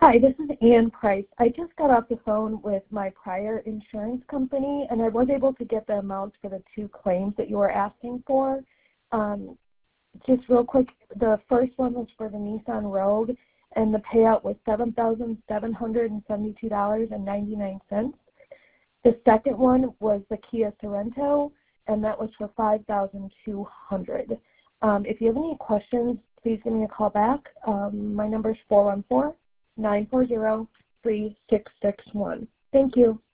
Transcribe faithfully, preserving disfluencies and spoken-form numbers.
Hi, this is Ann Price. I just got off the phone with my prior insurance company, and I was able to get the amounts for the two claims that you were asking for. Um, just real quick, the first one was for the Nissan Rogue, and the payout was seven thousand seven hundred seventy-two dollars and ninety-nine cents. The second one was the Kia Sorento, and that was for five thousand two hundred dollars. Um, if you have any questions, please give me a call back. Um, my number is four one four, nine four zero, three six six one. Thank you.